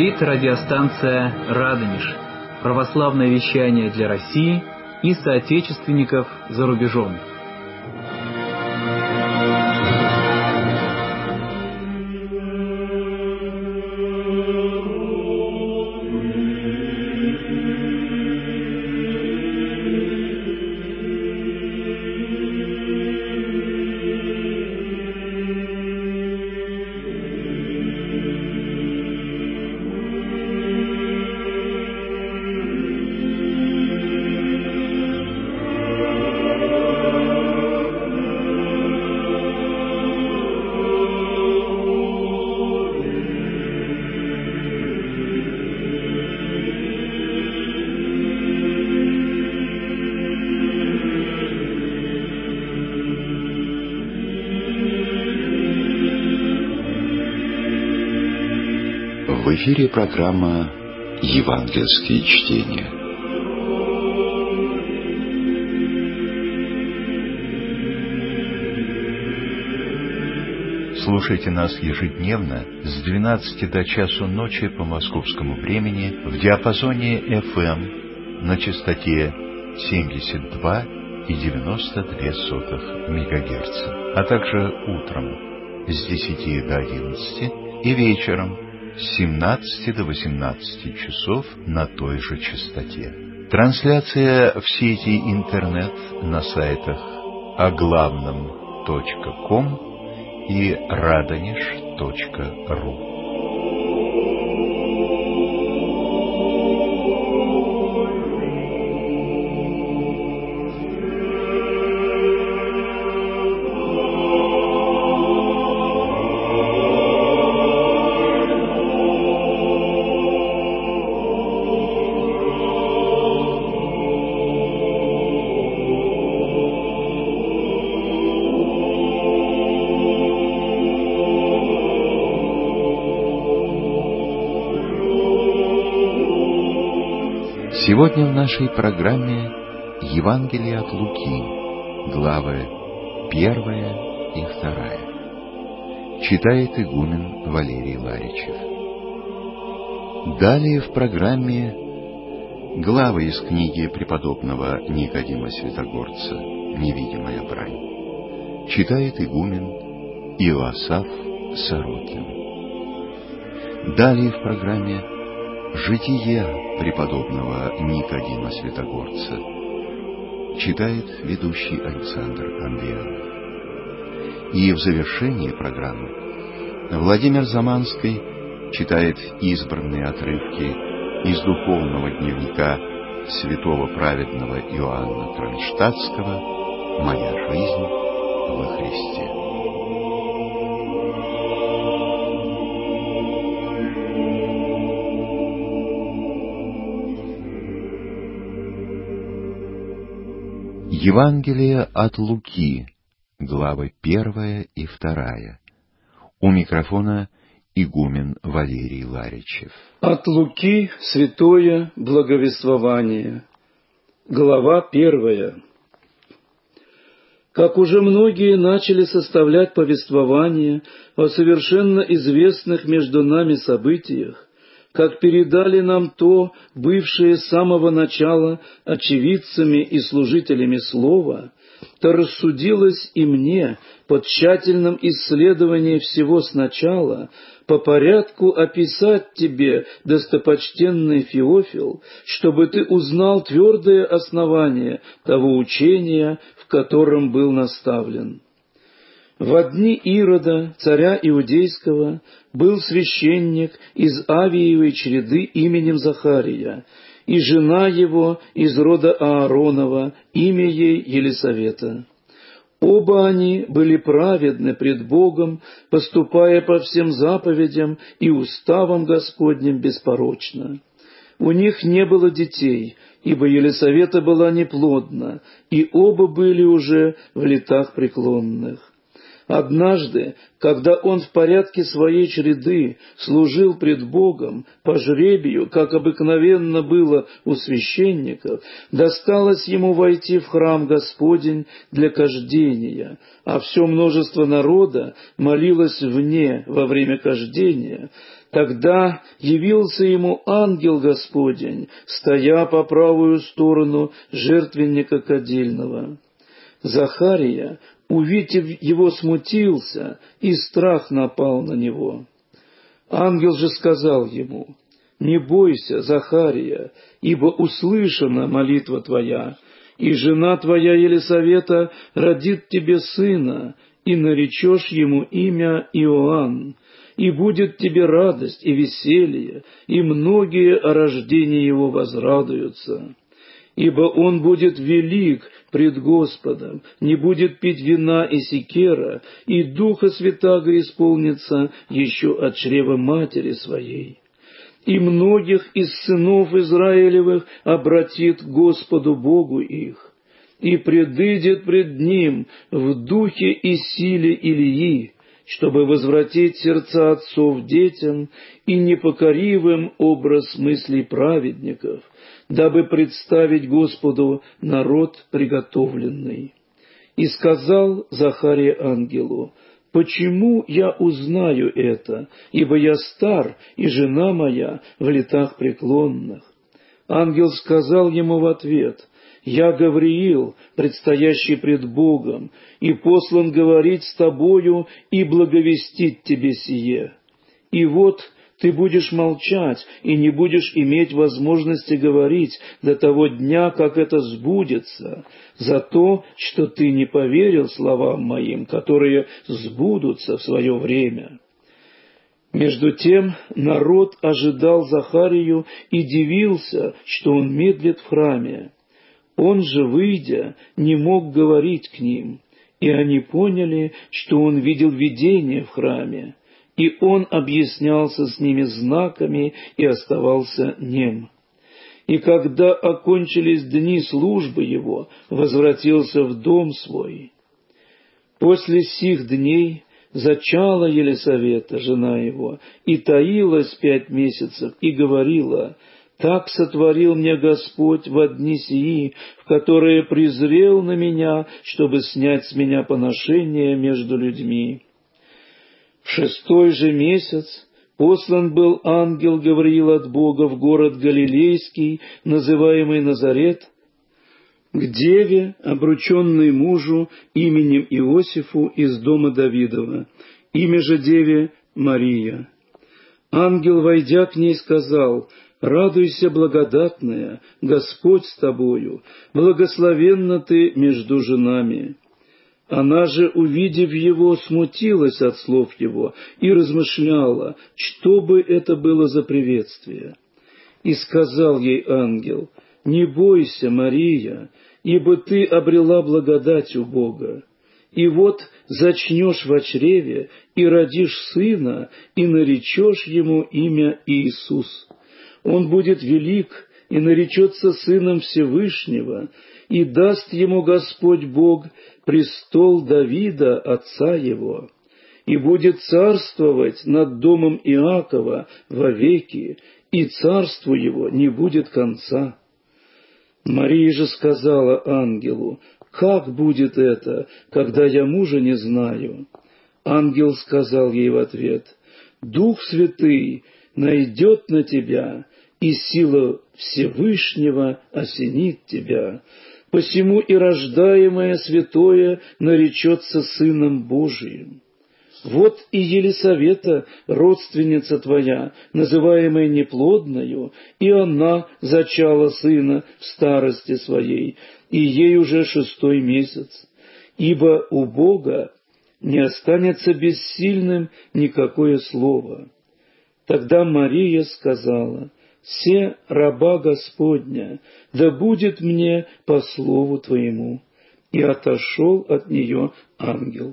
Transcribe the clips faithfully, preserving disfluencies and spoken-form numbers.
Говорит радиостанция «Радонеж». Православное вещание для России и соотечественников за рубежом. В эфире программа «Евангельские чтения». Слушайте нас ежедневно с двенадцати до часу ночи по московскому времени в диапазоне эф эм на частоте семьдесят два и девяносто две сотых мегагерца, а также утром с десяти до одиннадцати и вечером с семнадцати до восемнадцати часов на той же частоте. Трансляция в сети интернет на сайтах о главном точка ком и радонеж точка ру. Сегодня в нашей программе Евангелие от Луки, главы первая и вторая. Читает игумен Валерий Ларичев. Далее в программе главы из книги преподобного Никодима Святогорца «Невидимая брань». Читает игумен Иоасаф Сорокин. Далее в программе «Житие преподобного Никодима Святогорца». Читает ведущий Александр Андрианов. И в завершении программы Владимир Заманский читает избранные отрывки из духовного дневника святого праведного Иоанна Кронштадтского «Моя жизнь во Христе». Евангелие от Луки, главы первая и вторая. У микрофона игумен Валерий Ларичев. От Луки святое благовествование, глава первая. Как уже многие начали составлять повествование о совершенно известных между нами событиях, как передали нам то, бывшие с самого начала очевидцами и служителями слова, то рассудилось и мне по тщательном исследовании всего сначала по порядку описать тебе, достопочтенный Феофил, чтобы ты узнал твердое основание того учения, в котором был наставлен. Во дни Ирода, царя Иудейского, был священник из Авиевой череды именем Захария, и жена его из рода Ааронова, имя ей Елисавета. Оба они были праведны пред Богом, поступая по всем заповедям и уставам Господним беспорочно. У них не было детей, ибо Елисавета была неплодна, и оба были уже в летах преклонных. Однажды, когда он в порядке своей череды служил пред Богом по жребию, как обыкновенно было у священников, досталось ему войти в храм Господень для кождения, а все множество народа молилось вне во время кождения. Тогда явился ему ангел Господень, стоя по правую сторону жертвенника кадильного. Захария, увидев его, смутился, и страх напал на него. Ангел же сказал ему: «Не бойся, Захария, ибо услышана молитва твоя, и жена твоя Елисавета родит тебе сына, и наречешь ему имя Иоанн, и будет тебе радость и веселье, и многие о рождении его возрадуются. Ибо он будет велик пред Господом, не будет пить вина и секера, и Духа Святаго исполнится еще от чрева матери своей. И многих из сынов Израилевых обратит к Господу Богу их, и предыдет пред Ним в духе и силе Илии, чтобы возвратить сердца отцов детям и непокоривым образ мыслей праведников, дабы представить Господу народ приготовленный. И сказал Захария ангелу: «Почему я узнаю это, ибо я стар, и жена моя в летах преклонных?» Ангел сказал ему в ответ: «Я Гавриил, предстоящий пред Богом, и послан говорить с тобою и благовестить тебе сие. И вот ты будешь молчать и не будешь иметь возможности говорить до того дня, как это сбудется, за то, что ты не поверил словам моим, которые сбудутся в свое время». Между тем народ ожидал Захарию и дивился, что он медлит в храме. Он же, выйдя, не мог говорить к ним, и они поняли, что он видел видение в храме, и он объяснялся с ними знаками и оставался нем. И когда окончились дни службы его, возвратился в дом свой. После сих дней зачала Елисавета, жена его, и таилась пять месяцев, и говорила: «Так сотворил мне Господь во дни сии, в которые презрел на меня, чтобы снять с меня поношение между людьми». В шестой же месяц послан был ангел Гавриил от Бога в город Галилейский, называемый Назарет, к деве, обрученной мужу именем Иосифу из дома Давидова, имя же деве Мария. Ангел, войдя к ней, сказал: «Радуйся, благодатная, Господь с тобою, благословенна ты между женами». Она же, увидев его, смутилась от слов его и размышляла, что бы это было за приветствие. И сказал ей ангел: «Не бойся, Мария, ибо ты обрела благодать у Бога. И вот зачнешь во чреве и родишь сына, и наречешь ему имя Иисус. Он будет велик и наречется сыном Всевышнего, и даст ему Господь Бог престол Давида, отца его, и будет царствовать над домом Иакова вовеки, и царству его не будет конца». Мария же сказала ангелу: «Как будет это, когда я мужа не знаю?» Ангел сказал ей в ответ: «Дух Святый найдет на тебя, и сила Всевышнего осенит тебя. Посему и рождаемое святое наречется Сыном Божиим. Вот и Елисавета, родственница твоя, называемая неплодною, и она зачала сына в старости своей, и ей уже шестой месяц. Ибо у Бога не останется бессильным никакое слово». Тогда Мария сказала: «Се раба Господня, да будет мне по слову твоему». И отошел от нее ангел.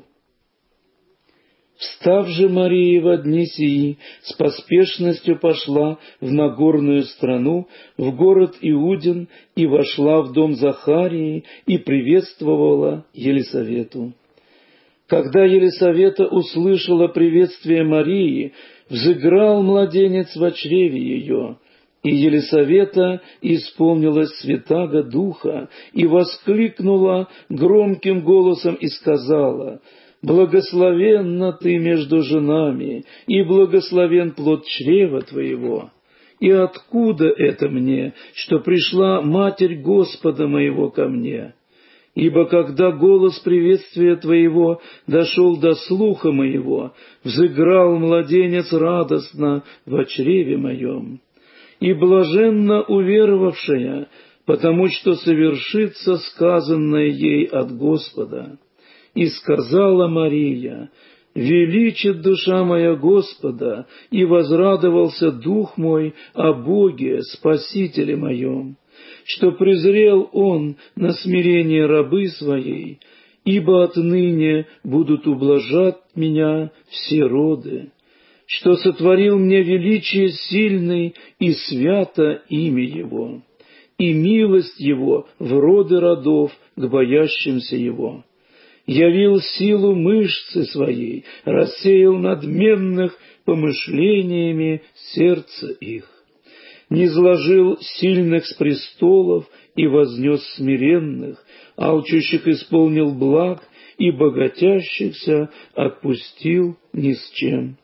Встав же Мария во дни сии, с поспешностью пошла в Нагорную страну, в город Иудин, и вошла в дом Захарии, и приветствовала Елисавету. Когда Елисавета услышала приветствие Марии, взыграл младенец во чреве ее, и Елисавета исполнилась Святаго Духа и воскликнула громким голосом и сказала: «Благословенна ты между женами, и благословен плод чрева твоего. И откуда это мне, что пришла Матерь Господа моего ко мне? Ибо когда голос приветствия Твоего дошел до слуха моего, взыграл младенец радостно во чреве моем. И блаженна уверовавшая, потому что совершится сказанное ей от Господа. И сказала Мария: величит душа моя Господа, и возрадовался дух мой о Боге, Спасителе моем, что презрел Он на смирение рабы своей, ибо отныне будут ублажать меня все роды, что сотворил мне величие сильный и свято имя Его, и милость Его в роды родов к боящимся Его. Явил силу мышцы своей, рассеял надменных помышлениями сердца их, низложил сильных с престолов и вознес смиренных, алчущих исполнил благ и богатящихся отпустил ни с чем.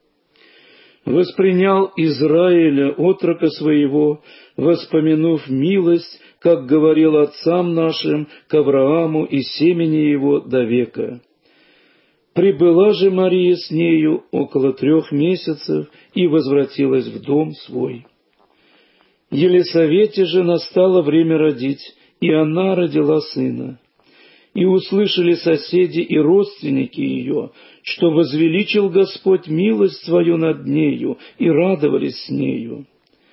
Воспринял Израиля, отрока своего, воспомянув милость, как говорил отцам нашим, к Аврааму и семени его до века. Прибыла же Мария с нею около трех месяцев и возвратилась в дом свой. Елисавете же настало время родить, и она родила сына. И услышали соседи и родственники ее, что возвеличил Господь милость свою над нею, и радовались с нею.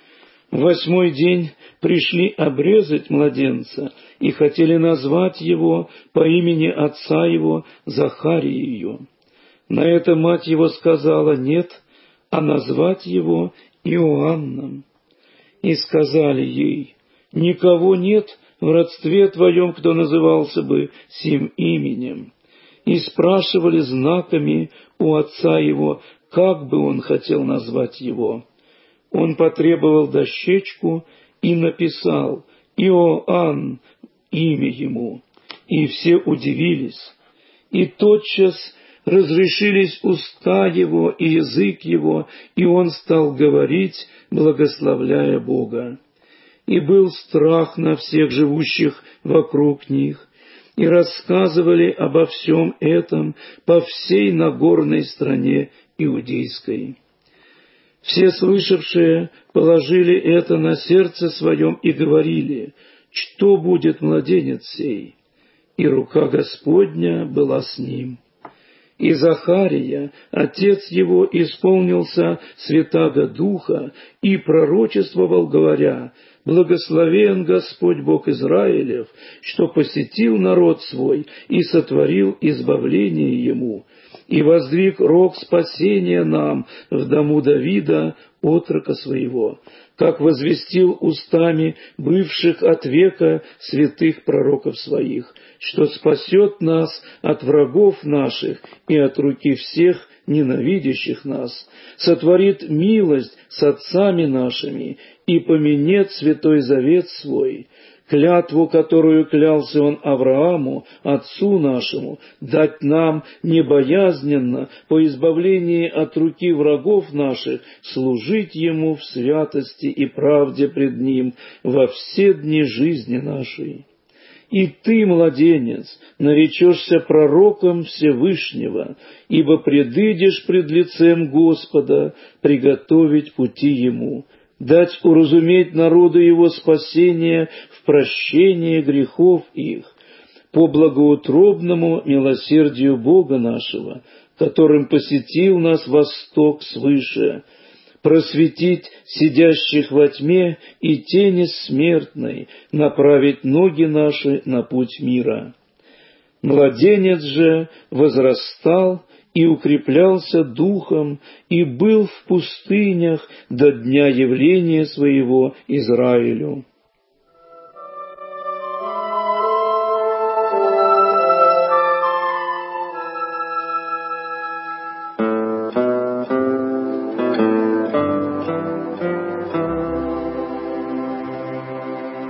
В восьмой день пришли обрезать младенца, и хотели назвать его по имени отца его Захариею. На это мать его сказала: нет, а назвать его Иоанном. И сказали ей: никого нет в родстве твоем, кто назывался бы сим именем. И спрашивали знаками у отца его, как бы он хотел назвать его. Он потребовал дощечку и написал: Иоанн имя ему. И все удивились. И тотчас разрешились уста его и язык его, и он стал говорить, благословляя Бога. И был страх на всех живущих вокруг них, и рассказывали обо всем этом по всей Нагорной стране иудейской. Все слышавшие положили это на сердце своем и говорили: что будет младенец сей? И рука Господня была с ним. И Захария, отец его, исполнился Святаго Духа и пророчествовал, говоря: «Благословен Господь Бог Израилев, что посетил народ свой и сотворил избавление ему, и воздвиг рог спасения нам в дому Давида, отрока своего, как возвестил устами бывших от века святых пророков своих, что спасет нас от врагов наших и от руки всех ненавидящих нас, сотворит милость с отцами нашими и поменет святой завет свой, клятву, которую клялся он Аврааму, отцу нашему, дать нам небоязненно по избавлении от руки врагов наших служить ему в святости и правде пред ним во все дни жизни нашей. И ты, младенец, наречешься пророком Всевышнего, ибо предыдешь пред лицем Господа приготовить пути Ему, дать уразуметь народу Его спасение в прощении грехов их, по благоутробному милосердию Бога нашего, которым посетил нас восток свыше, просветить сидящих во тьме и тени смертной, направить ноги наши на путь мира. Младенец же возрастал и укреплялся духом, и был в пустынях до дня явления своего Израилю.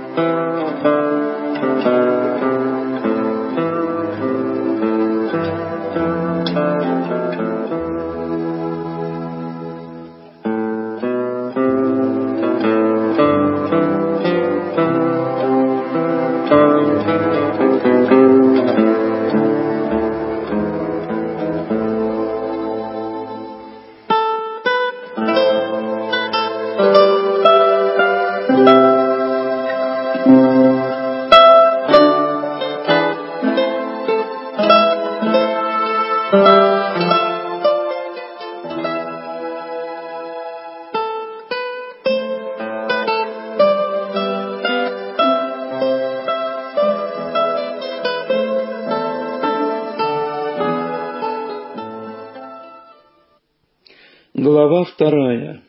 Глава вторая.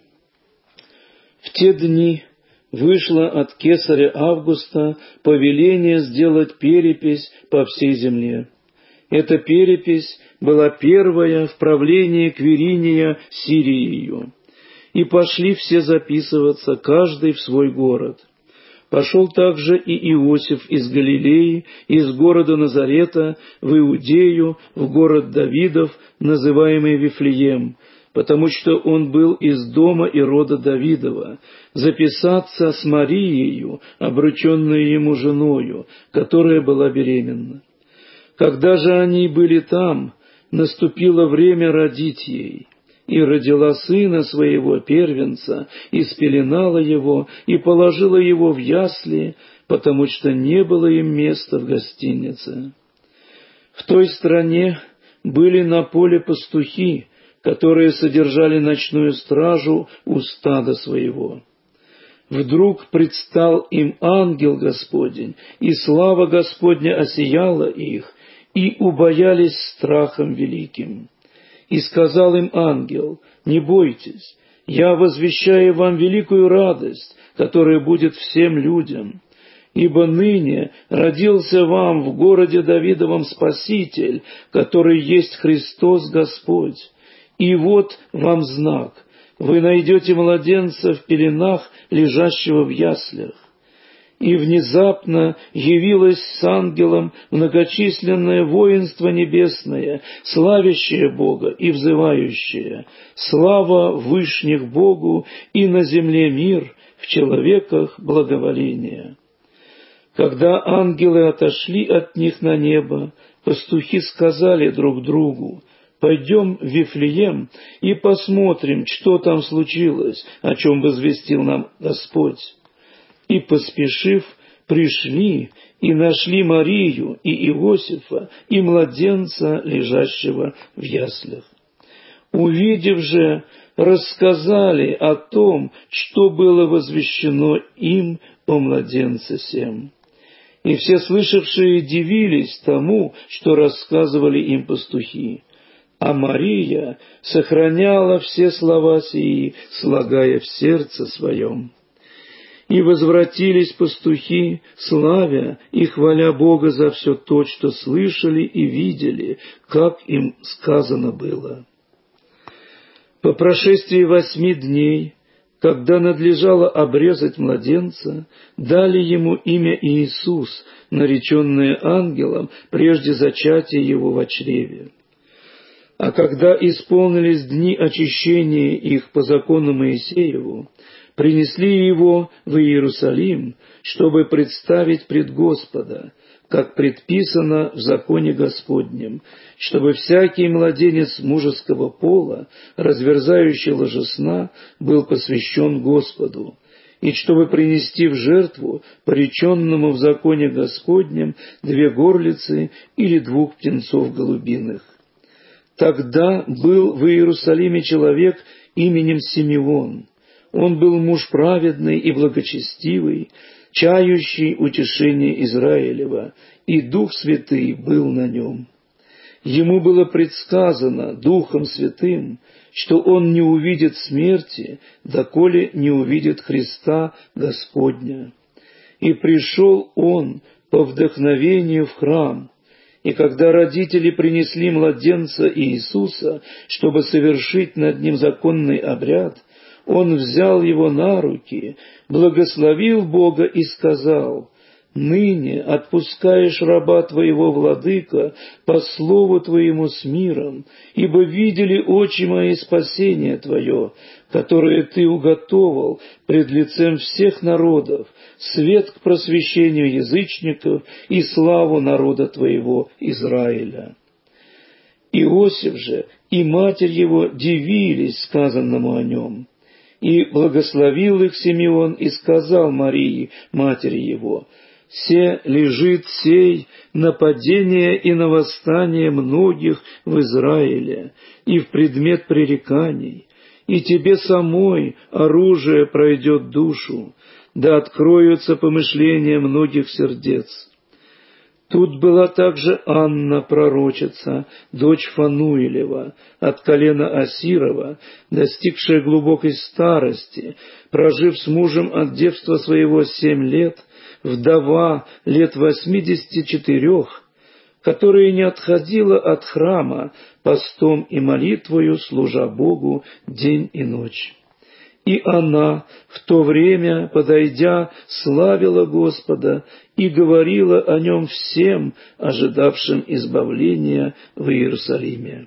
В те дни вышло от кесаря Августа повеление сделать перепись по всей земле. Эта перепись была первая в правлении Квириния Сириею. И пошли все записываться, каждый в свой город. Пошел также и Иосиф из Галилеи, из города Назарета, в Иудею, в город Давидов, называемый Вифлеем, потому что он был из дома и рода Давидова, записаться с Мариею, обрученной ему женою, которая была беременна. Когда же они были там, наступило время родить ей, и родила сына своего первенца, и спеленала его, и положила его в ясли, потому что не было им места в гостинице. В той стране были на поле пастухи, которые содержали ночную стражу у стада своего. Вдруг предстал им ангел Господень, и слава Господня осияла их, и убоялись страхом великим. И сказал им ангел: «Не бойтесь, я возвещаю вам великую радость, которая будет всем людям. Ибо ныне родился вам в городе Давидовом Спаситель, который есть Христос Господь. И вот вам знак: вы найдете младенца в пеленах, лежащего в яслях». И внезапно явилось с ангелом многочисленное воинство небесное, славящее Бога и взывающее: «Слава вышних Богу, и на земле мир, в человеках благоволение». Когда ангелы отошли от них на небо, пастухи сказали друг другу: «Пойдем в Вифлеем и посмотрим, что там случилось, о чем возвестил нам Господь». И, поспешив, пришли и нашли Марию и Иосифа и младенца, лежащего в яслях. Увидев же, рассказали о том, что было возвещено им о младенце сем. И все слышавшие дивились тому, что рассказывали им пастухи. А Мария сохраняла все слова сии, слагая в сердце своем. И возвратились пастухи, славя и хваля Бога за все то, что слышали и видели, как им сказано было. По прошествии восьми дней, когда надлежало обрезать младенца, дали ему имя Иисус, нареченное ангелом прежде зачатия его во чреве. А когда исполнились дни очищения их по закону Моисееву, принесли его в Иерусалим, чтобы представить пред Господа, как предписано в законе Господнем, чтобы всякий младенец мужеского пола, разверзающий ложесна, был посвящен Господу, и чтобы принести в жертву пореченному в законе Господнем две горлицы или двух птенцов голубиных. Тогда был в Иерусалиме человек именем Симеон. Он был муж праведный и благочестивый, чающий утешение Израилева, и Дух Святый был на нем. Ему было предсказано Духом Святым, что он не увидит смерти, доколе не увидит Христа Господня. И пришел он по вдохновению в храм, и когда родители принесли младенца Иисуса, чтобы совершить над ним законный обряд, он взял его на руки, благословил Бога и сказал: «Ныне отпускаешь раба твоего, владыка, по слову твоему с миром, ибо видели очи мои спасение твое, которое ты уготовал пред лицем всех народов, свет к просвещению язычников и славу народа твоего Израиля». Иосиф же и матерь его дивились сказанному о нем. И благословил их Симеон и сказал Марии, матери его: «Се лежит сей на падение и на восстание многих в Израиле, и в предмет пререканий, и тебе самой оружие пройдет душу, да откроются помышления многих сердец». Тут была также Анна, пророчица, дочь Фануилева, от колена Асирова, достигшая глубокой старости, прожив с мужем от девства своего семь лет, вдова лет восьмидесяти четырех, которая не отходила от храма, постом и молитвою служа Богу день и ночь. И она, в то время, подойдя, славила Господа и говорила о нем всем, ожидавшим избавления в Иерусалиме.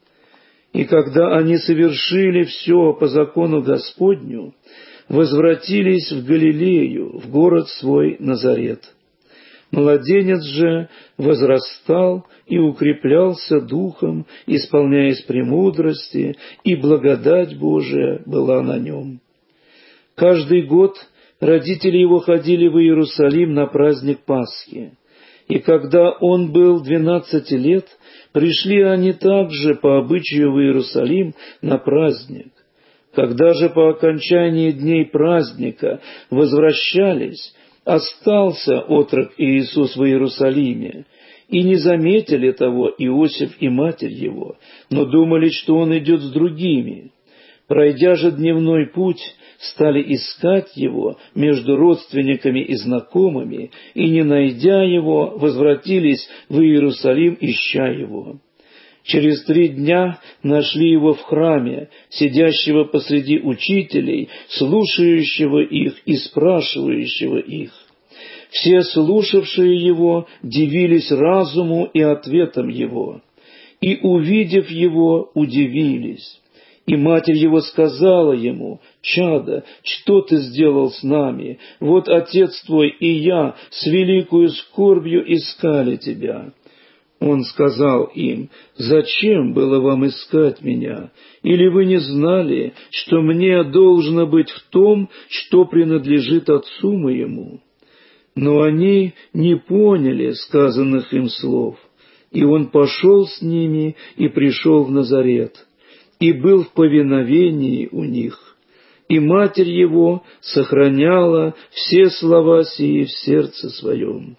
И когда они совершили все по закону Господню, возвратились в Галилею, в город свой Назарет. Младенец же возрастал и укреплялся духом, исполняясь премудрости, и благодать Божия была на нем. Каждый год родители его ходили в Иерусалим на праздник Пасхи, и когда он был двенадцати лет, пришли они также по обычаю в Иерусалим на праздник. Когда же по окончании дней праздника возвращались, остался отрок Иисус в Иерусалиме, и не заметили того Иосиф и матерь его, но думали, что он идет с другими. Пройдя же дневной путь, стали искать его между родственниками и знакомыми, и, не найдя его, возвратились в Иерусалим, ища его. Через три дня нашли его в храме, сидящего посреди учителей, слушающего их и спрашивающего их. Все слушавшие его дивились разуму и ответам его, и, увидев его, удивились. И матерь его сказала ему: «Чадо, что ты сделал с нами? Вот отец твой и я с великою скорбью искали тебя». Он сказал им: «Зачем было вам искать меня? Или вы не знали, что мне должно быть в том, что принадлежит отцу моему?» Но они не поняли сказанных им слов, и он пошел с ними и пришел в Назарет, и был в повиновении у них. И матерь его сохраняла все слова сии в сердце своем.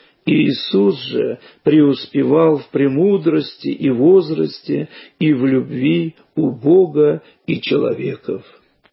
Иисус же преуспевал в премудрости и возрасте, и в любви у Бога и человеков.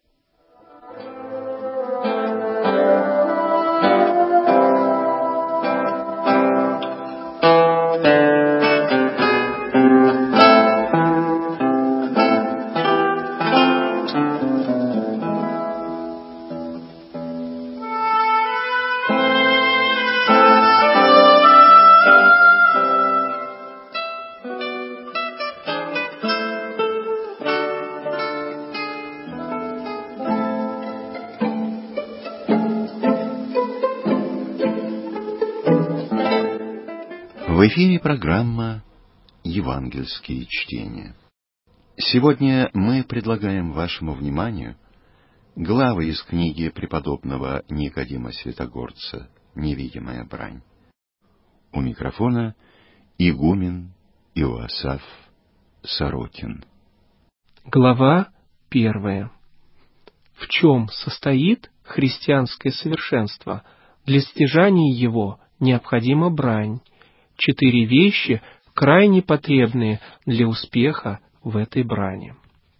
В эфире программа «Евангельские чтения». Сегодня мы предлагаем вашему вниманию главы из книги преподобного Никодима Святогорца «Невидимая брань». У микрофона игумен Иоасаф Сорокин. Глава первая. В чем состоит христианское совершенство? Для стяжания его необходима брань. Четыре вещи, крайне потребные для успеха в этой брани.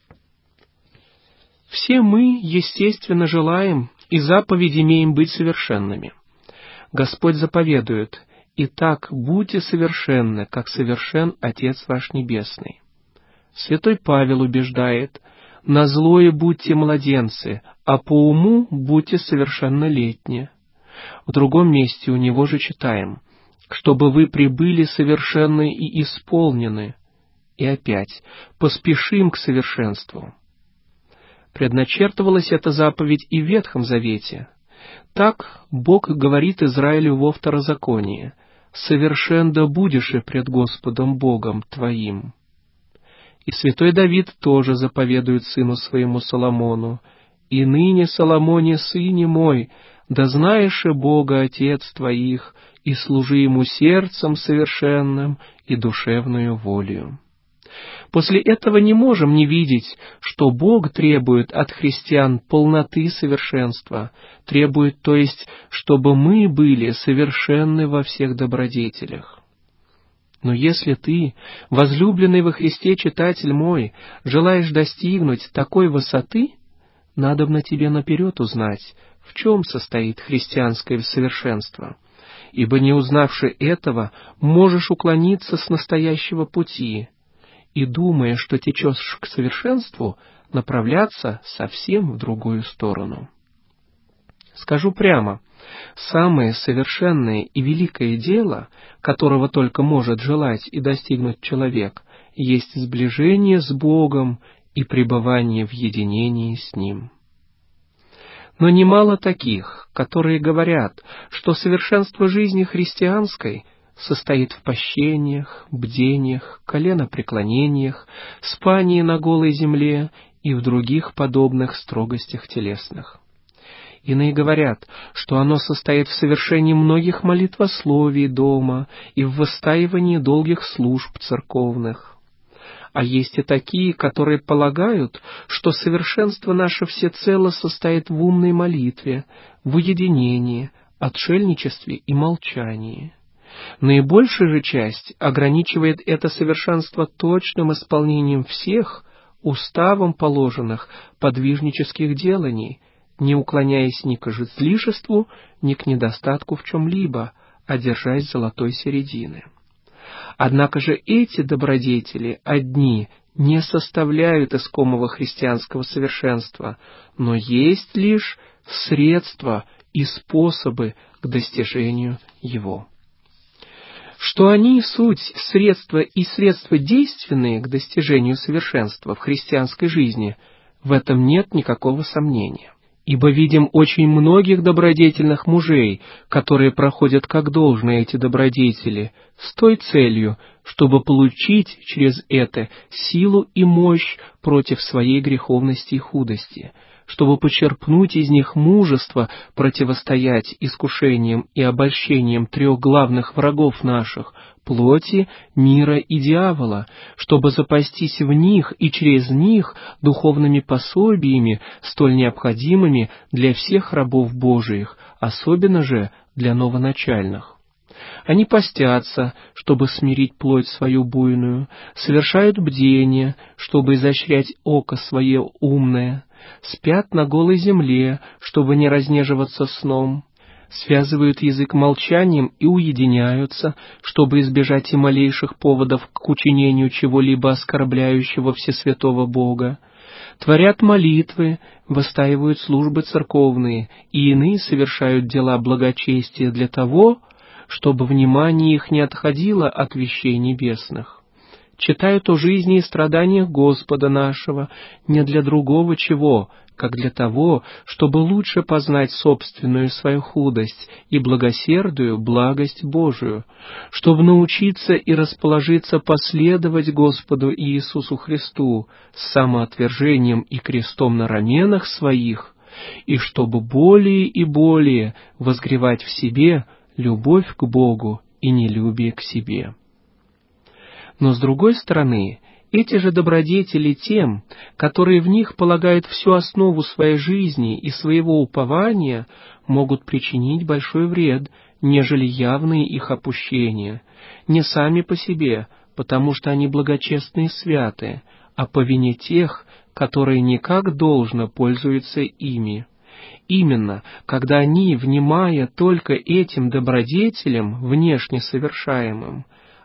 Все мы, естественно, желаем и заповедь имеем быть совершенными. Господь заповедует: «Итак, будьте совершенны, как совершен Отец ваш Небесный». Святой Павел убеждает: на злое будьте младенцы, а по уму будьте совершеннолетние». В другом месте у него же читаем: «Чтобы вы прибыли совершенны и исполнены». И опять: «Поспешим к совершенству». Предначертывалась эта заповедь и в Ветхом Завете. Так Бог говорит Израилю во Второзаконии: «Совершен да будешь и пред Господом Богом твоим». И святой Давид тоже заповедует сыну своему Соломону: «И ныне, Соломоне, сыне мой, да знаешь и Бога Отец твоих, и служи Ему сердцем совершенным и душевною волею». После этого не можем не видеть, что Бог требует от христиан полноты совершенства, требует, то есть, чтобы мы были совершенны во всех добродетелях. Но если ты, возлюбленный во Христе читатель мой, желаешь достигнуть такой высоты, надобно тебе наперед узнать, в чем состоит христианское совершенство, ибо не узнавши этого, можешь уклониться с настоящего пути и, думая, что течешь к совершенству, направляться совсем в другую сторону. Скажу прямо, самое совершенное и великое дело, которого только может желать и достигнуть человек, есть сближение с Богом и пребывание в единении с Ним. Но немало таких, которые говорят, что совершенство жизни христианской состоит в пощениях, бдениях, коленопреклонениях, спании на голой земле и в других подобных строгостях телесных. Иные говорят, что оно состоит в совершении многих молитвословий дома и в выстаивании долгих служб церковных. А есть и такие, которые полагают, что совершенство наше всецело состоит в умной молитве, в уединении, отшельничестве и молчании. Наибольшая же часть ограничивает это совершенство точным исполнением всех уставом положенных подвижнических деланий, не уклоняясь ни к излишеству, ни к недостатку в чем-либо, а держась золотой середины. Однако же эти добродетели одни не составляют искомого христианского совершенства, но есть лишь средства и способы к достижению его. Что они суть средства и средства действенные к достижению совершенства в христианской жизни, в этом нет никакого сомнения. Ибо видим очень многих добродетельных мужей, которые проходят как должно эти добродетели, с той целью, чтобы получить через это силу и мощь против своей греховности и худости, чтобы почерпнуть из них мужество противостоять искушениям и обольщениям трех главных врагов наших — плоти, мира и дьявола, чтобы запастись в них и через них духовными пособиями, столь необходимыми для всех рабов Божиих, особенно же для новоначальных. Они постятся, чтобы смирить плоть свою буйную, совершают бдение, чтобы изощрять око свое умное, спят на голой земле, чтобы не разнеживаться сном, связывают язык молчанием и уединяются, чтобы избежать и малейших поводов к учинению чего-либо оскорбляющего Всесвятого Бога, творят молитвы, выстаивают службы церковные и иные совершают дела благочестия для того, чтобы внимание их не отходило от вещей небесных. Читают о жизни и страданиях Господа нашего не для другого чего, как для того, чтобы лучше познать собственную свою худость и благосердую благость Божию, чтобы научиться и расположиться последовать Господу Иисусу Христу с самоотвержением и крестом на раменах своих, и чтобы более и более возгревать в себе любовь к Богу и нелюбие к себе. Но с другой стороны, эти же добродетели тем, которые в них полагают всю основу своей жизни и своего упования, могут причинить большой вред, нежели явные их опущения, не сами по себе, потому что они благочестны и святы, а по вине тех, которые не как должно пользуются ими. Именно, когда они, внимая только этим добродетелям, внешне совершаемым,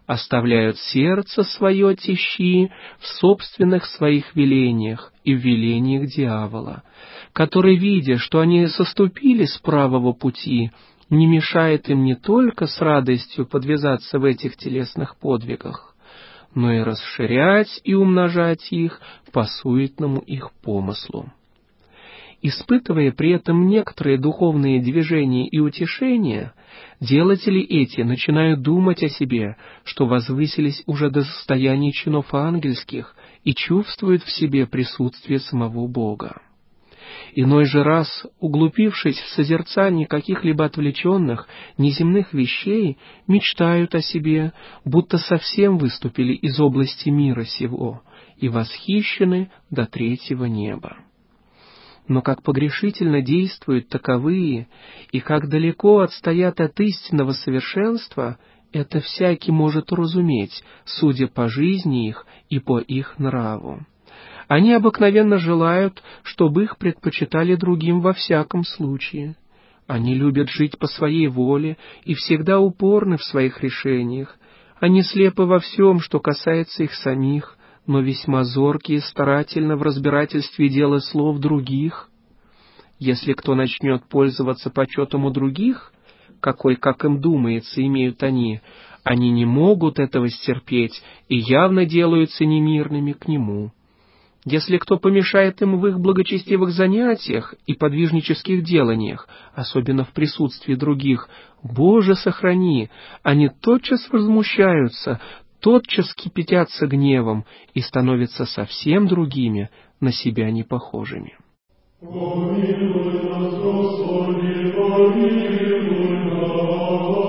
оставляют сердце свое тещи в собственных своих велениях и в велениях дьявола, который, видя, что они соступили с правого пути, не мешает им не только с радостью подвязаться в этих телесных подвигах, но и расширять и умножать их по суетному их помыслу. Испытывая при этом некоторые духовные движения и утешения, делатели эти начинают думать о себе, что возвысились уже до состояния чинов ангельских и чувствуют в себе присутствие самого Бога. Иной же раз, углубившись в созерцание каких-либо отвлеченных, неземных вещей, мечтают о себе, будто совсем выступили из области мира сего и восхищены до третьего неба. Но как погрешительно действуют таковые, и как далеко отстоят от истинного совершенства, это всякий может уразуметь, судя по жизни их и по их нраву. Они обыкновенно желают, чтобы их предпочитали другим во всяком случае. Они любят жить по своей воле и всегда упорны в своих решениях. Они слепы во всем, что касается их самих, но весьма зорки и старательно в разбирательстве дел и слов других. Если кто начнет пользоваться почетом у других, какой, как им думается, имеют они, они не могут этого стерпеть и явно делаются немирными к нему. Если кто помешает им в их благочестивых занятиях и подвижнических деланиях, особенно в присутствии других, Боже, сохрани, они тотчас возмущаются, тотчас кипятятся гневом и становятся совсем другими, на себя не похожими. Помилуй нас, Господи, помилуй нас.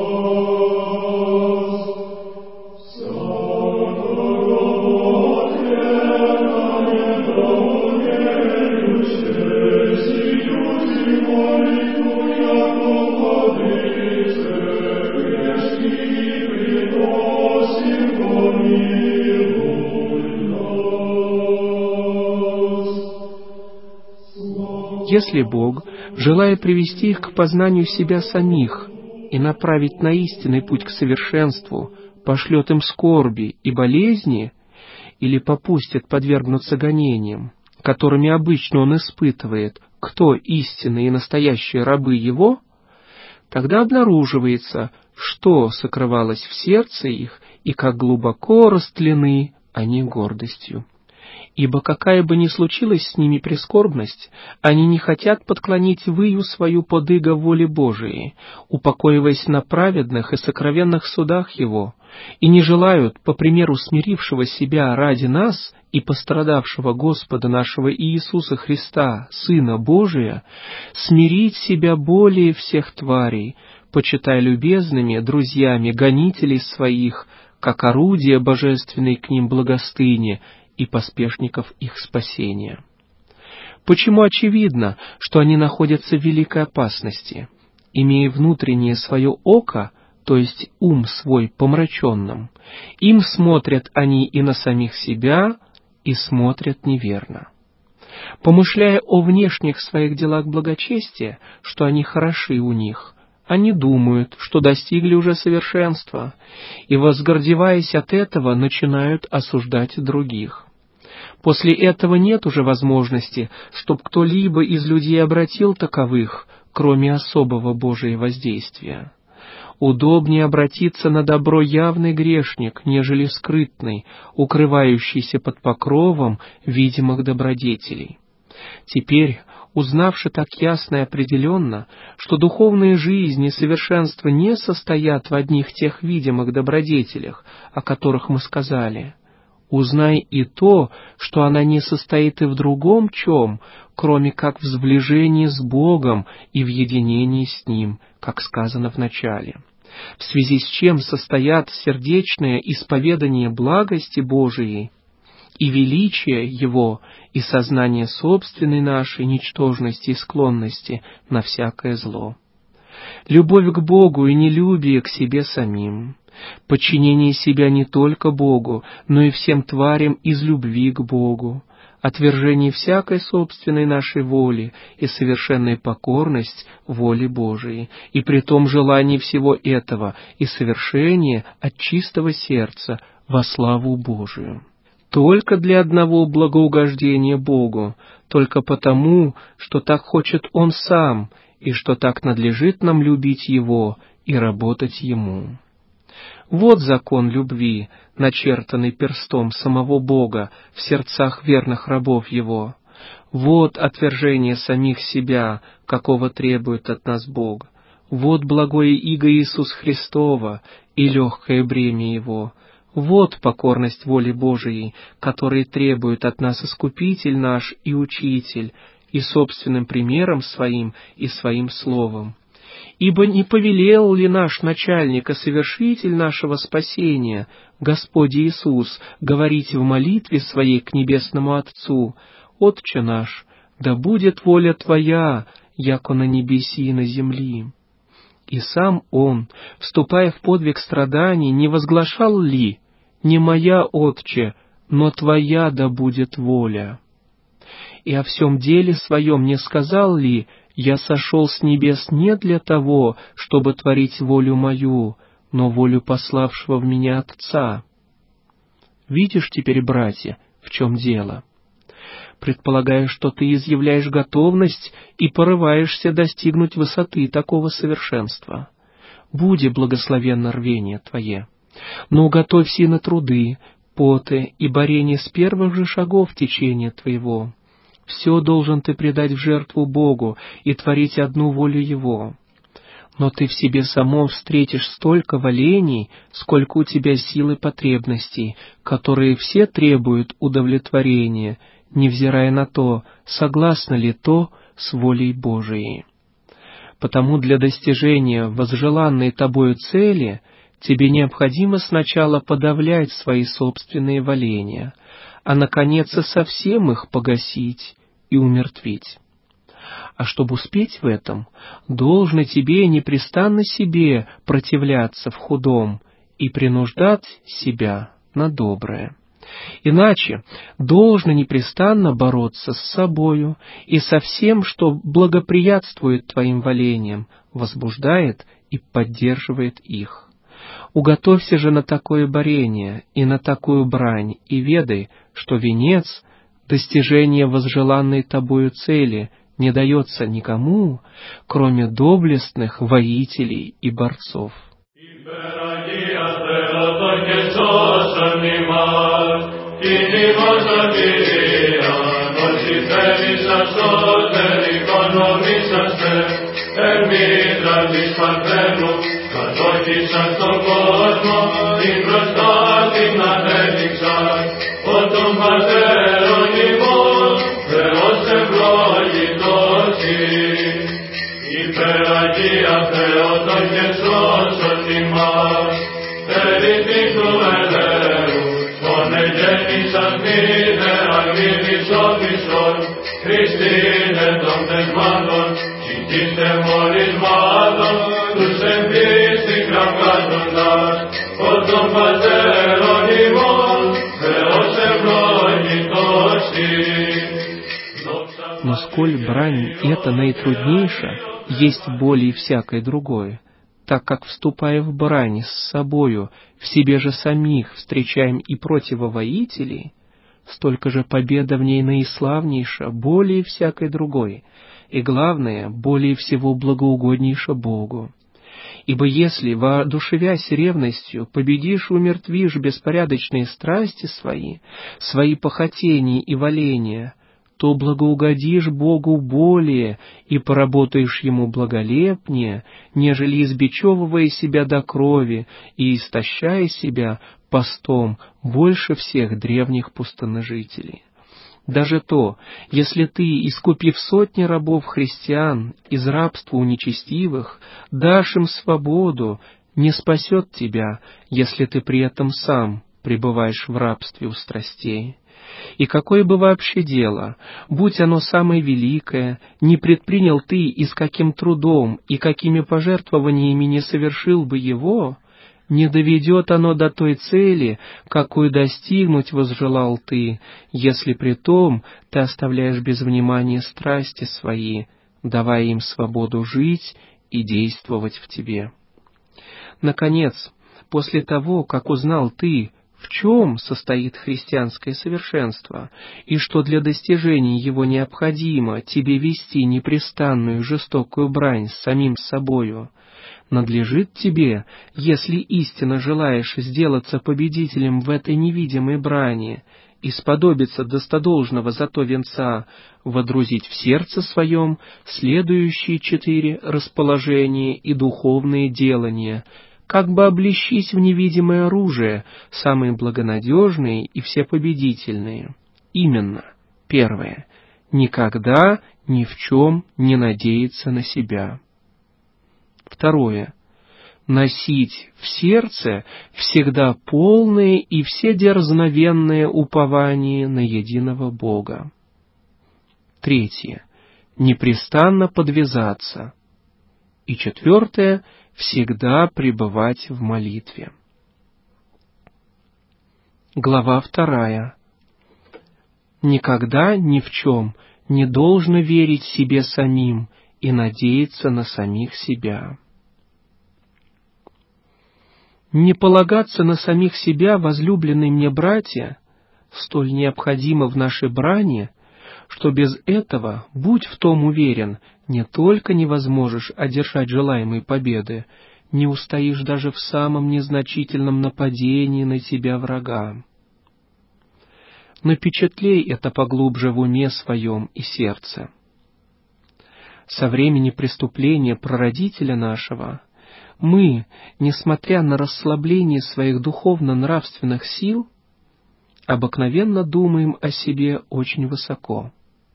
Всякого тлена недоумею честью Ти молитву, яко владыце, грешники приносим, помилуй нас. Если Бог, желая привести их к познанию себя самих и направить на истинный путь к совершенству, пошлет им скорби и болезни, или попустит подвергнуться гонениям, которыми обычно Он испытывает, кто истинные и настоящие рабы Его, тогда обнаруживается, что сокрывалось в сердце их и как глубоко растлены они гордостью. Ибо какая бы ни случилась с ними прискорбность, они не хотят подклонить выю свою под иго воле Божией, упокоиваясь на праведных и сокровенных судах Его, и не желают, по примеру смирившего себя ради нас и пострадавшего Господа нашего Иисуса Христа, Сына Божия, смирить себя более всех тварей, почитая любезными друзьями гонителей своих, как орудие божественной к ним благостыни и поспешников их спасения. Почему очевидно, что они находятся в великой опасности, имея внутреннее свое око, то есть ум свой помраченным, им смотрят они и на самих себя, и смотрят неверно. Помышляя о внешних своих делах благочестия, что они хороши у них, они думают, что достигли уже совершенства, и, возгордеваясь от этого, начинают осуждать других. После этого нет уже возможности, чтоб кто-либо из людей обратил таковых, кроме особого Божия воздействия. Удобнее обратиться на добро явный грешник, нежели скрытный, укрывающийся под покровом видимых добродетелей. Теперь, узнавши так ясно и определенно, что духовная жизнь и совершенство не состоят в одних тех видимых добродетелях, о которых мы сказали, узнай и то, что она не состоит и в другом чем, кроме как в сближении с Богом и в единении с Ним, как сказано в начале. В связи с чем состоят сердечное исповедание благости Божией и величие Его, и сознание собственной нашей ничтожности и склонности на всякое зло. Любовь к Богу и нелюбие к себе самим. Подчинение себя не только Богу, но и всем тварям из любви к Богу. отвержение всякой собственной нашей воли и совершенная покорность воле Божией, и при том желание всего этого и совершение от чистого сердца во славу Божию. Только для одного благоугождения Богу, только потому, что так хочет Он Сам, и что так надлежит нам любить Его и работать Ему. Вот закон любви, начертанный перстом самого Бога в сердцах верных рабов Его. Вот отвержение самих себя, какого требует от нас Бог. Вот благое иго Иисус Христова и легкое бремя Его. Вот покорность воле Божией, которой требует от нас Искупитель наш и Учитель, и собственным примером Своим и Своим Словом. Ибо не повелел ли наш начальник и совершитель нашего спасения, Господь Иисус, говорить в молитве Своей к Небесному Отцу: «Отче наш, да будет воля Твоя, яко на небеси и на земли». И сам Он, вступая в подвиг страданий, не возглашал ли: «Не моя, Отче, но Твоя да будет воля»? И о всем деле Своем не сказал ли: «Я сошел с небес не для того, чтобы творить волю мою, но волю пославшего в меня Отца»? Видишь теперь, братья, в чем дело? Предполагаю, что ты изъявляешь готовность и порываешься достигнуть высоты такого совершенства. Буди благословенно рвение твое. Но готовься и на труды, поты и борение с первых же шагов течения твоего. Все должен ты предать в жертву Богу и творить одну волю Его. Но ты в себе самом встретишь столько волений, сколько у тебя сил и потребностей, которые все требуют удовлетворения, невзирая на то, согласно ли то с волей Божией. Потому для достижения возжеланной тобою цели тебе необходимо сначала подавлять свои собственные воления, а наконец и совсем их погасить и умертвить. А чтобы успеть в этом, должно тебе непрестанно себе противляться в худом и принуждать себя на доброе. Иначе должно непрестанно бороться с собою и со всем, что благоприятствует твоим волениям, возбуждает и поддерживает их. Уготовься же на такое борение и на такую брань, и ведай, что венец, достижение возжеланной тобою цели, не дается никому, кроме доблестных воителей и борцов. Κατόχησαν στον κόσμο, την μπροστά την ανέδειξαν, ο των πατέρων ημών, Θεός ευλογητός ειν. Υπεραγία Θεότον και σώσον ημάς, περί του ελέου, τον εγέννησαν μήδε αγρίνης όφησον, Χριστίνε των τεσμάτων, συγκίστε μορισμάτων, τους εμπίστη κραυγάζοντας, ο των πατέρων ημών, Θεός ευλογητός ειν. Но сколь брань эта наитруднейша, есть более всякой другой, так как, вступая в брань с собою, в себе же самих встречаем и противовоителей, столько же победа в ней наиславнейша, более всякой другой, и, главное, более всего благоугоднейша Богу. Ибо если, воодушевясь ревностью, победишь и умертвишь беспорядочные страсти свои, свои похотения и воления, то благоугодишь Богу более и поработаешь Ему благолепнее, нежели избичевывая себя до крови и истощая себя постом больше всех древних пустынножителей. Даже то, если ты, искупив сотни рабов христиан из рабства у нечестивых, дашь им свободу, не спасет тебя, если ты при этом сам пребываешь в рабстве у страстей. И какое бы вообще дело, будь оно самое великое, не предпринял ты и с каким трудом и какими пожертвованиями не совершил бы его, Не доведет оно до той цели, какую достигнуть возжелал ты, если при том ты оставляешь без внимания страсти свои, давая им свободу жить и действовать в тебе. Наконец, после того, как узнал ты, в чем состоит христианское совершенство, и что для достижения его необходимо тебе вести непрестанную жестокую брань с самим собою, надлежит тебе, если истинно желаешь сделаться победителем в этой невидимой брани и сподобиться достодолжного зато венца, водрузить в сердце своем следующие четыре расположения и духовные делания, как бы облещить в невидимое оружие, самые благонадежные и всепобедительные. Именно, первое, никогда ни в чем не надеяться на себя. Второе, носить в сердце всегда полное и вседерзновенное упование на единого Бога. Третье, непрестанно подвязаться. И четвертое, всегда пребывать в молитве. Глава вторая. Никогда ни в чем не должно верить себе самим и надеяться на самих себя. Не полагаться на самих себя, возлюбленные мне братья, столь необходимо в нашей брани, что без этого, будь в том уверен, не только не возможешь одержать желаемой победы, не устоишь даже в самом незначительном нападении на тебя врага. Напечатлей это поглубже в уме своем и сердце. Со времени преступления прародителя нашего мы, несмотря на расслабление своих духовно-нравственных сил, обыкновенно думаем о себе очень высоко.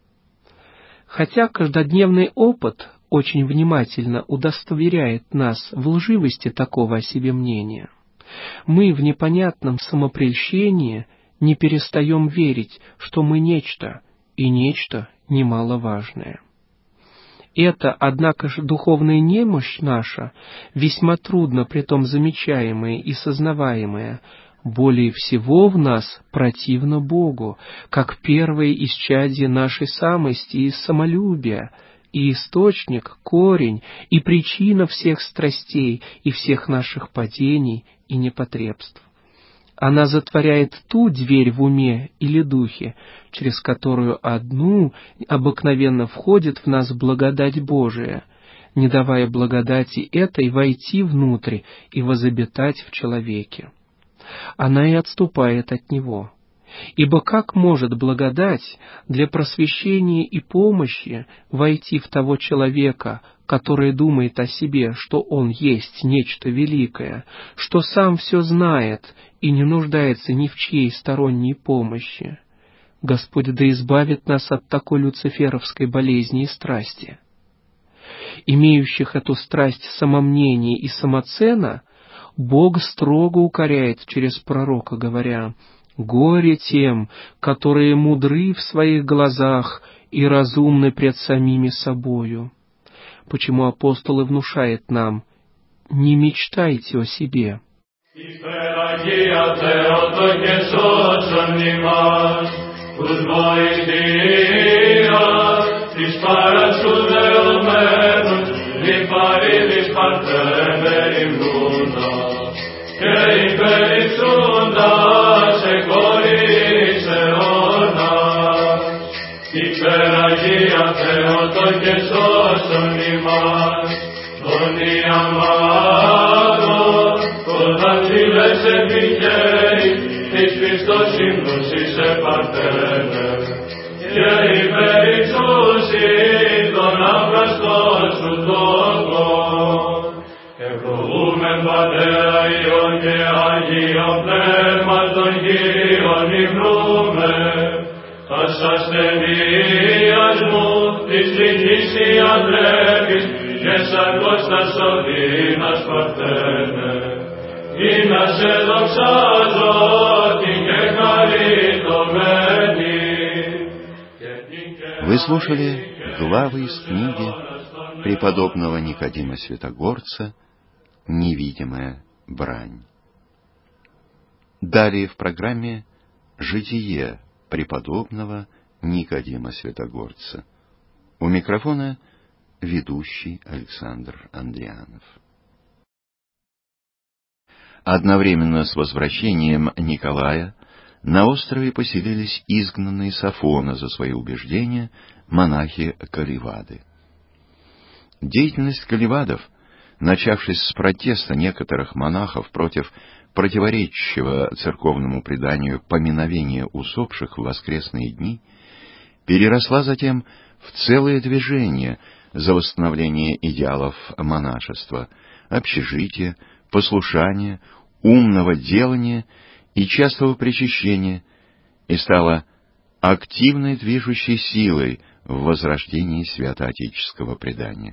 Хотя каждодневный опыт очень внимательно удостоверяет нас в лживости такого о себе мнения, мы в непонятном самопрельщении не перестаем верить, что мы нечто, и нечто немаловажное. Это, однако же, духовная немощь наша, весьма трудно притом замечаемая и сознаваемая, более всего в нас противно Богу, как первое исчадие нашей самости и самолюбия, и источник, корень и причина всех страстей и всех наших падений и непотребств. Она затворяет ту дверь в уме или духе, через которую одну обыкновенно входит в нас благодать Божия, не давая благодати этой войти внутрь и возобитать в человеке. Она и отступает от него. Ибо как может благодать для просвещения и помощи войти в того человека, который думает о себе, что он есть нечто великое, что сам все знает и не нуждается ни в чьей сторонней помощи? Господь да избавит нас от такой люциферовской болезни и страсти. Имеющих эту страсть самомнения и самоцена Бог строго укоряет через пророка, говоря: «Горе тем, которые мудры в своих глазах и разумны пред самими собою». Почему апостол и внушает нам: «Не мечтайте о себе». Υπεραγία Θεότο και σώσον ημάς, τον Ιαμάτο, όταν ζήλες επιχαίρει, εις Χριστός σύμπτωσης επαρτένε, και υπερηξούσι τον απραστόν σου τόπο. Ευλογούμεν Πατέρα Υιόν και Άγιον Πνεύματον Κύριον υμνούμε, τας ασθενείας μου της ψυχής ιατρεύεις και σαν Κώστας οδύνας παρθένε. Ή να σε δοξάζω την και χαριτωμένη. Вы слушали главы из книги преподобного Никодима Святогорца «Невидимая брань. Далее в программе «Житие преподобного Никодима Святогорца». У микрофона ведущий Александр Андрианов. Одновременно с возвращением Николая на острове поселились изгнанные с Афона за свои убеждения монахи-каливады. Деятельность каливадов, начавшись с протеста некоторых монахов против противоречащего церковному преданию поминовения усопших в воскресные дни, переросла затем в целое движение за восстановление идеалов монашества, общежития, послушания, умного делания и частого причащения, и стала активной движущей силой в возрождении святоотеческого предания.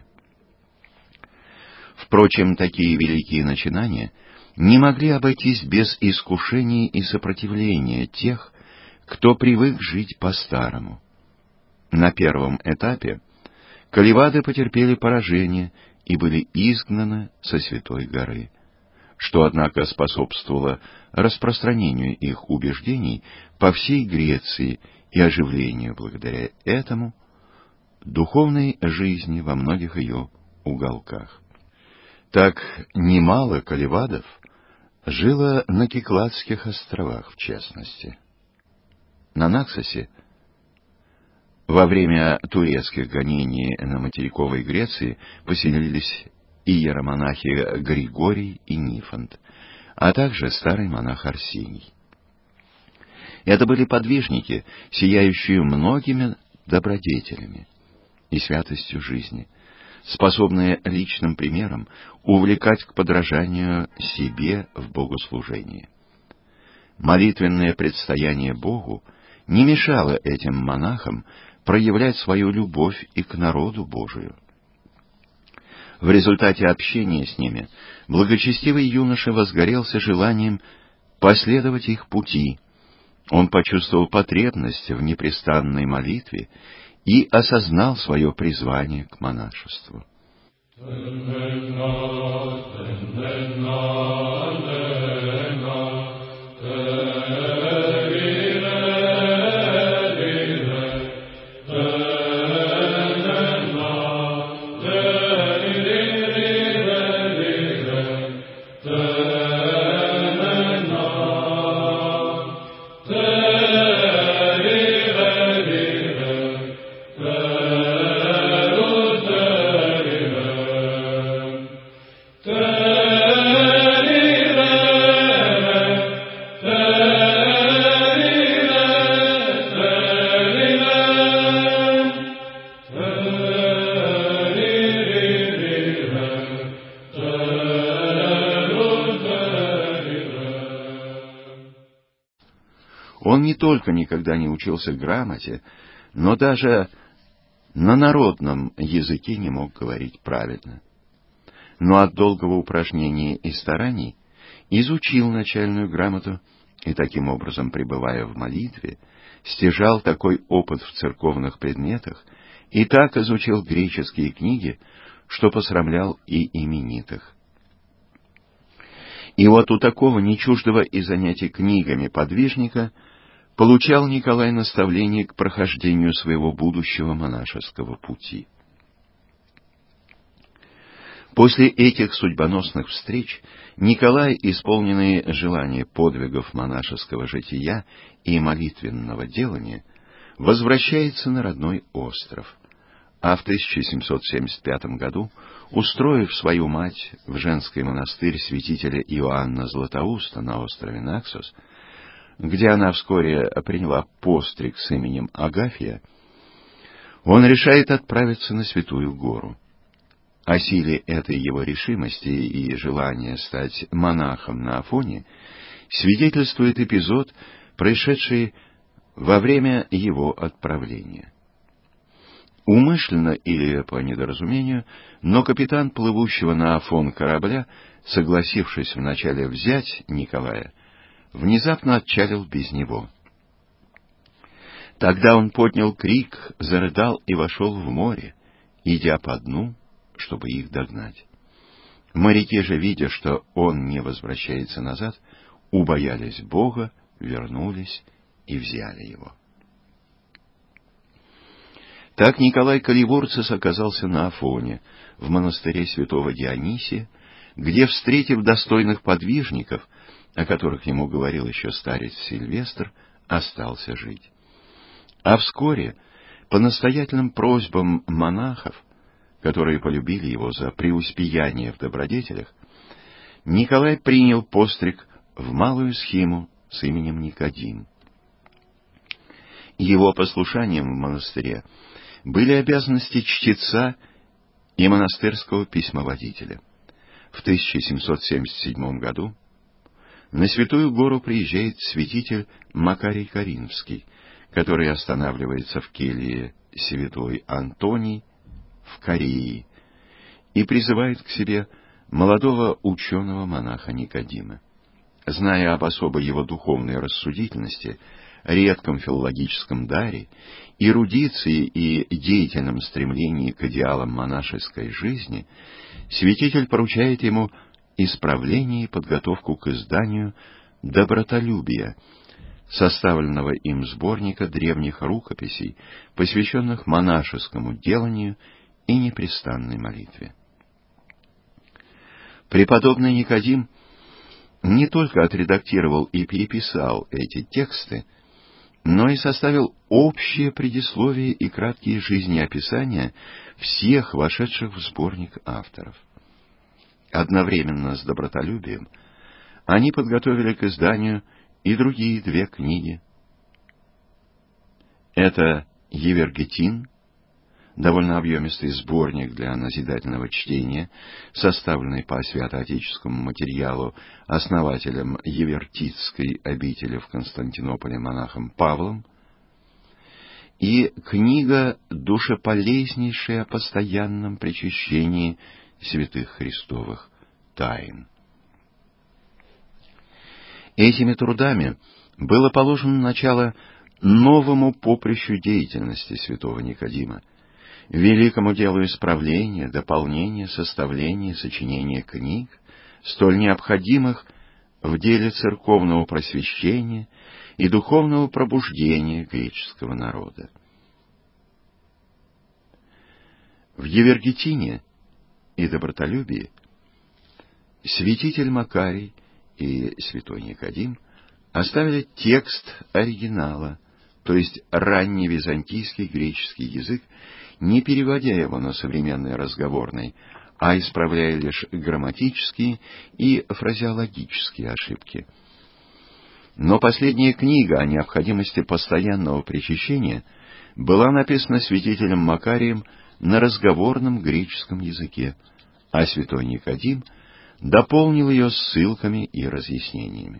Впрочем, такие великие начинания не могли обойтись без искушений и сопротивления тех, кто привык жить по-старому. На первом этапе каливады потерпели поражение и были изгнаны со Святой горы, что, однако, способствовало распространению их убеждений по всей Греции и оживлению благодаря этому духовной жизни во многих ее уголках. Так немало каливадов жило на Кикладских островах, в частности. На Наксосе во время турецких гонений на материковой Греции поселились иеромонахи Григорий и Нифонт, а также старый монах Арсений. Это были подвижники, сияющие многими добродетелями и святостью жизни, способные личным примером увлекать к подражанию себе в богослужении. Молитвенное предстояние Богу не мешало этим монахам проявлять свою любовь и к народу Божию. В результате общения с ними благочестивый юноша возгорелся желанием последовать их пути. Он почувствовал потребность в непрестанной молитве и осознал свое призвание к монашеству. Он не только никогда не учился грамоте, но даже на народном языке не мог говорить правильно. Но от долгого упражнения и стараний изучил начальную грамоту и, таким образом, пребывая в молитве, стяжал такой опыт в церковных предметах и так изучил греческие книги, что посрамлял и именитых. И вот у такого нечуждого и занятий книгами подвижника получал Николай наставление к прохождению своего будущего монашеского пути. После этих судьбоносных встреч Николай, исполненный желания подвигов монашеского жития и молитвенного делания, возвращается на родной остров, а в тысяча семьсот семьдесят пятом году, устроив свою мать в женский монастырь святителя Иоанна Златоуста на острове Наксос, где она вскоре приняла постриг с именем Агафья, он решает отправиться на Святую Гору. О силе этой его решимости и желания стать монахом на Афоне свидетельствует эпизод, происшедший во время его отправления. Умышленно или по недоразумению, но капитан плывущего на Афон корабля, согласившись вначале взять Николая, внезапно отчалил без него. Тогда он поднял крик, зарыдал и вошел в море, идя по дну, чтобы их догнать. Моряки же, видя, что он не возвращается назад, убоялись Бога, вернулись и взяли его. Так Николай Каливорцис оказался на Афоне, в монастыре святого Дионисия, где, встретив достойных подвижников, о которых ему говорил еще старец Сильвестр, остался жить. А вскоре, по настоятельным просьбам монахов, которые полюбили его за преуспеяние в добродетелях, Николай принял постриг в малую схиму с именем Никодим. Его послушанием в монастыре были обязанности чтеца и монастырского письмоводителя. В тысяча семьсот семьдесят седьмом году на Святую Гору приезжает святитель Макарий Каринфский, который останавливается в келье святой Антоний в Корее и призывает к себе молодого ученого-монаха Никодима. Зная об особой его духовной рассудительности, редком филологическом даре, эрудиции и деятельном стремлении к идеалам монашеской жизни, святитель поручает ему исправление и подготовку к изданию «Добротолюбия», составленного им сборника древних рукописей, посвященных монашескому деланию и непрестанной молитве. Преподобный Никодим не только отредактировал и переписал эти тексты, но и составил общее предисловие и краткие жизнеописания всех вошедших в сборник авторов. Одновременно с «Добротолюбием» они подготовили к изданию и другие две книги. Это «Евергетин», довольно объемистый сборник для назидательного чтения, составленный по святоотеческому материалу основателем Евертицкой обители в Константинополе монахом Павлом, и книга «Душеполезнейшая о постоянном причащении святых Христовых тайн». Этими трудами было положено начало новому поприщу деятельности святого Никодима, великому делу исправления, дополнения, составления, сочинения книг, столь необходимых в деле церковного просвещения и духовного пробуждения греческого народа. В Евергетине и Добротолюбии святитель Макарий и святой Никодим оставили текст оригинала, то есть ранневизантийский греческий язык, не переводя его на современный разговорный, а исправляя лишь грамматические и фразеологические ошибки. Но последняя книга о необходимости постоянного причащения была написана святителем Макарием на разговорном греческом языке, а святой Никодим дополнил ее ссылками и разъяснениями.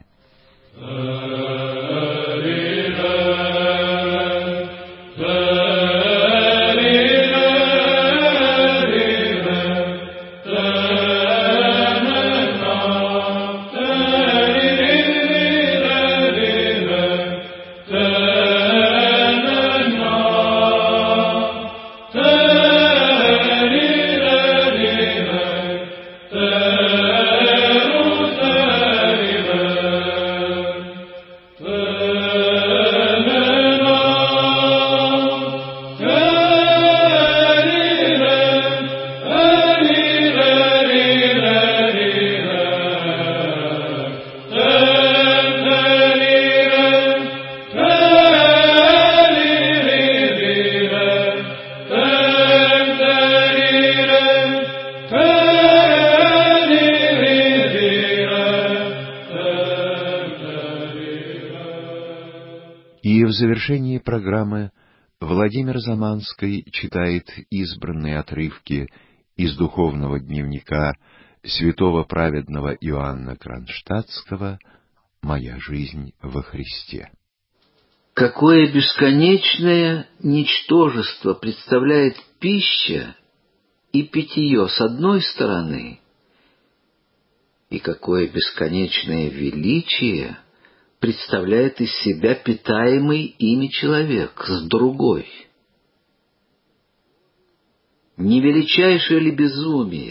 В завершении программы Владимир Заманский читает избранные отрывки из духовного дневника святого праведного Иоанна Кронштадтского «Моя жизнь во Христе». Какое бесконечное ничтожество представляет пища и питье с одной стороны, и какое бесконечное величие представляет из себя питаемый ими человек с другой. Не величайшее ли безумие,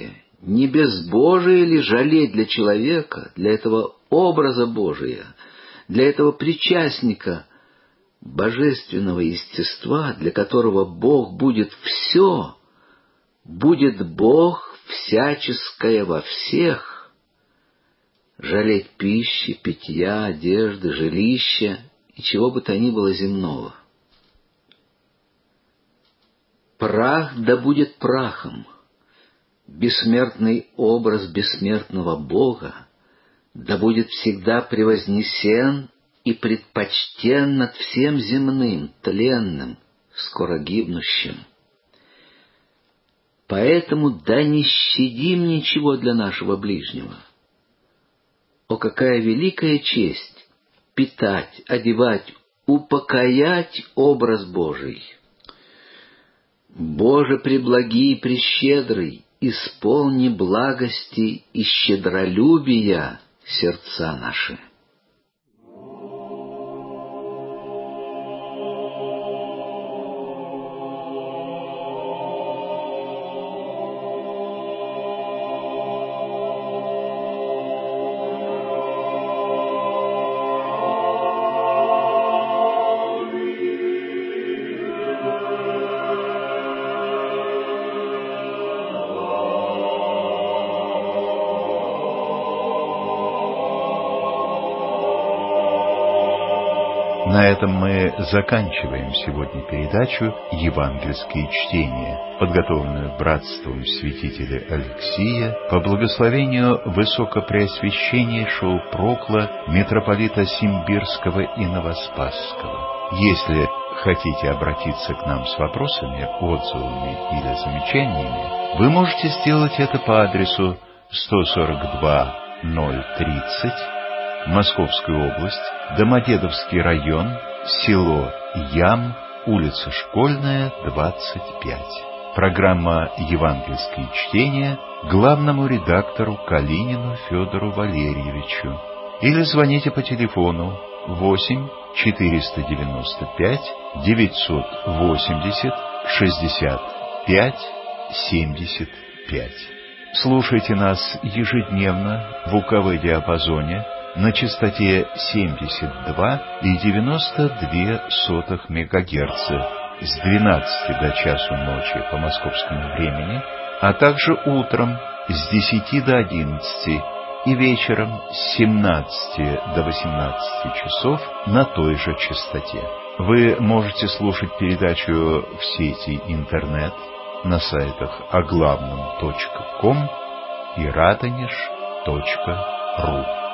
Не безбожие ли жалеть для человека, для этого образа Божия, для этого причастника божественного естества, для которого Бог будет все, будет Бог всяческое во всех, жалеть пищи, питья, одежды, жилища и чего бы то ни было земного. Прах да будет прахом, бессмертный образ бессмертного Бога да будет всегда превознесен и предпочтен над всем земным, тленным, скоро гибнущим. Поэтому да не щадим ничего для нашего ближнего. О, какая великая честь питать, одевать, упокоять образ Божий! Боже преблагий и прещедрый, исполни благости и щедролюбия сердца наши. На этом мы заканчиваем сегодня передачу «Евангельские чтения», подготовленную братством святителя Алексия по благословению Высокопреосвященнейшего Прокла митрополита Симбирского и Новоспасского. Если хотите обратиться к нам с вопросами, отзывами или замечаниями, вы можете сделать это по адресу сто сорок два ноль тридцать, Московская область, Домодедовский район, село Ям, улица Школьная, двадцать пять. Программа «Евангельские чтения» главному редактору Калинину Федору Валерьевичу. Или звоните по телефону восемь четыреста девяносто пять девятьсот восемьдесят шестьдесят пять семьдесят пять. Слушайте нас ежедневно в УКВ диапазоне на частоте семьдесят два и девяносто две сотых мегагерца с двенадцати до часу ночи по московскому времени, а также утром с десяти до одиннадцати и вечером с семнадцати до восемнадцати часов на той же частоте. Вы можете слушать передачу в сети интернет на сайтах оглавном точка ком и радонеж точка ру.